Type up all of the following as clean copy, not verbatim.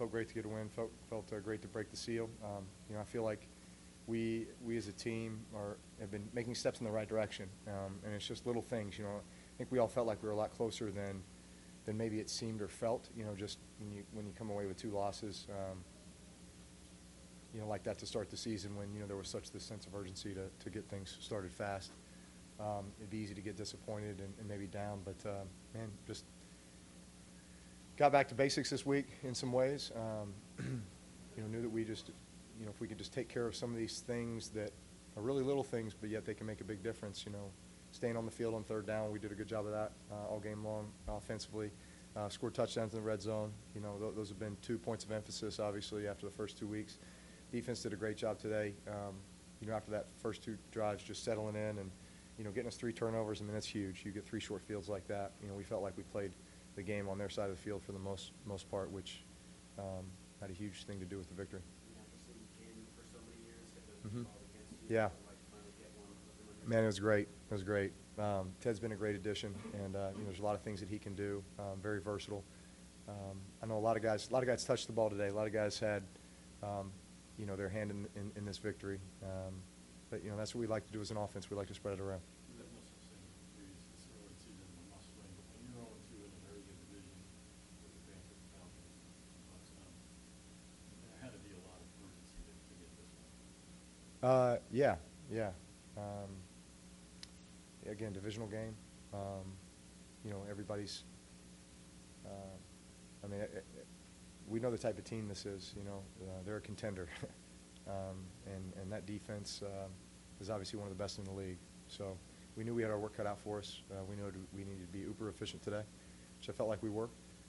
felt great to get a win. Felt great to break the seal. I feel like we as a team have been making steps in the right direction, and it's just little things. I think we all felt like we were a lot closer than maybe it seemed or felt. Just when you come away with 2 losses. Like that to start the season when, there was such this sense of urgency to get things started fast. It'd be easy to get disappointed and maybe down, but, man, just got back to basics this week in some ways. Knew that we just, if we could just take care of some of these things that are really little things, but yet they can make a big difference, staying on the field on 3rd down. We did a good job of that all game long offensively. Scored touchdowns in the red zone. Those have been 2 points of emphasis, obviously, after the first 2 weeks. Defense did a great job today. After that first 2 drives, just settling in and, getting us 3 turnovers. I mean, that's huge. You get 3 short fields like that. We felt like we played the game on their side of the field for the most part, which had a huge thing to do with the victory. Mm-hmm. Yeah. Man, it was great. It was great. Ted's been a great addition, and there's a lot of things that he can do. Very versatile. I know a lot of guys touched the ball today. A lot of guys had their hand in this victory. But that's what we like to do as an offense. We like to spread it around. Yeah. Again, divisional game. Everybody's. We know the type of team this is. They're a contender, and that defense is obviously one of the best in the league. So we knew we had our work cut out for us. We knew we needed to be uber efficient today, which I felt like we were,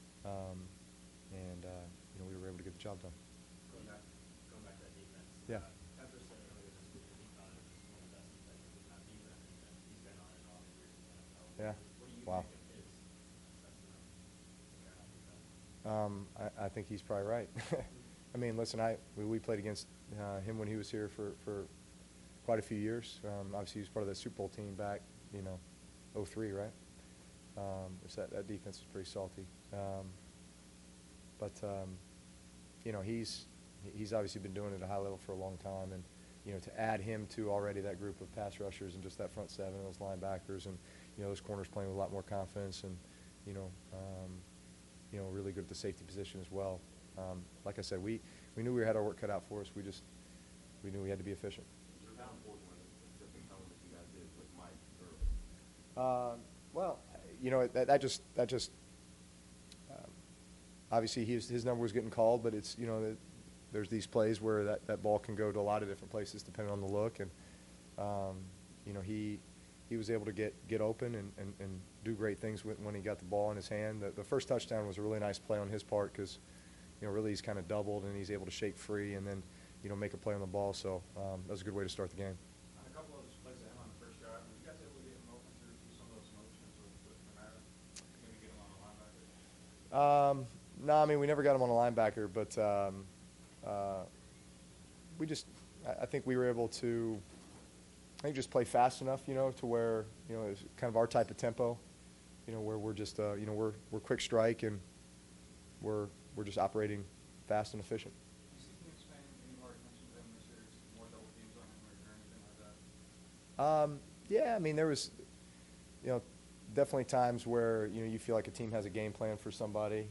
and we were able to get the job done. Going back to that defense. Yeah. Pepper said earlier this week that he thought it was one of the best defenses, if not the best defense he's been on in all his years in the NFL. Yeah. What do you Wow. think of his assessment of the Carolina defense? I think he's probably right. I mean, listen, we played against him when he was here for quite a few years. Obviously, he was part of that Super Bowl team back, 03, right? So that defense is pretty salty. But he's obviously been doing it at a high level for a long time, and to add him to already that group of pass rushers and just that front 7, those linebackers, and those corners playing with a lot more confidence, and really good at the safety position as well. Like I said, we knew we had our work cut out for us. We knew we had to be efficient. How important was it to set the tone that you guys did with Mike early? Well, that just obviously his number was getting called, but it's there's these plays where that ball can go to a lot of different places depending on the look, and he was able to get open and do great things when he got the ball in his hand. The first touchdown was a really nice play on his part because really he's kind of doubled and he's able to shake free and then make a play on the ball. So that was a good way to start the game. On a couple of those plays that him on the first drive, were you guys able to get him open through some of those motions with Kamara? Maybe get him on the linebacker? No, I mean, we never got him on a linebacker, but I think we were able to, just play fast enough, to where, it's kind of our type of tempo, where we're just, we're quick strike and we're just operating fast and efficient. Do you see teams paying any more attention to him this year, more double teams on him or anything like that? Yeah, I mean, there was, definitely times where, you feel like a team has a game plan for somebody,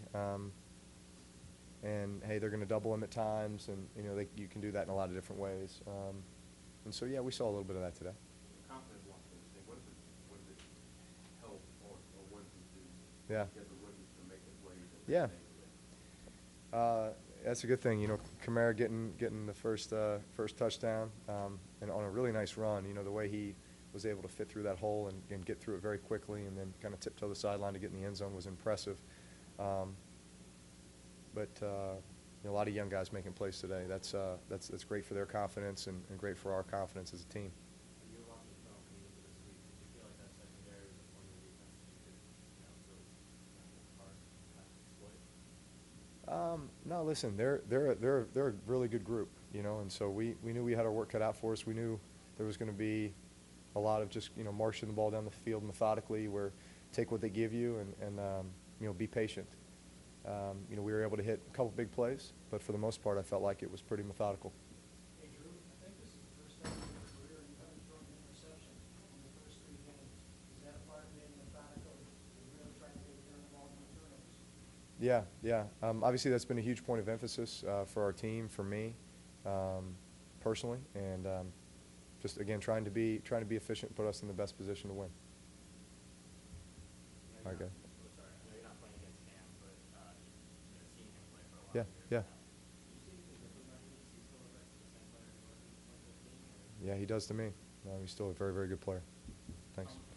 and, hey, they're going to double him at times, and, you can do that in a lot of different ways. And so, yeah, we saw a little bit of that today. Confidence wants to understand, what does it help or what does it do Yeah. to get the rookies to make the plays? Yeah. That's a good thing. Kamara getting the first touchdown, and on a really nice run. The way he was able to fit through that hole and get through it very quickly, and then kind of tiptoe the sideline to get in the end zone was impressive. But a lot of young guys making plays today. That's great for their confidence and great for our confidence as a team. When you were watching film coming into this week, did you feel like that secondary was a point of the defense that you could, No, listen, they're a really good group, and so we knew we had our work cut out for us. We knew there was going to be a lot of just marching the ball down the field methodically, where take what they give you and be patient. You know, we were able to hit a couple big plays, but for the most part, I felt like it was pretty methodical. Hey, Drew, I think this is the first time in your career you haven't thrown an interception in the first 3 games. Is that a part of being methodical, and really trying to get it done while no turnovers? Yeah, yeah. Obviously, that's been a huge point of emphasis for our team, for me, personally, and just again trying to be efficient, put us in the best position to win. I know Okay. you're not- sorry, I know you're not playing against Cam, but, seeing him play for a lot Yeah, of years yeah, now. Do you see anything different about him? Is he still the same player he was in 2015? yeah. He does to me. He's still a very, very good player. Thanks.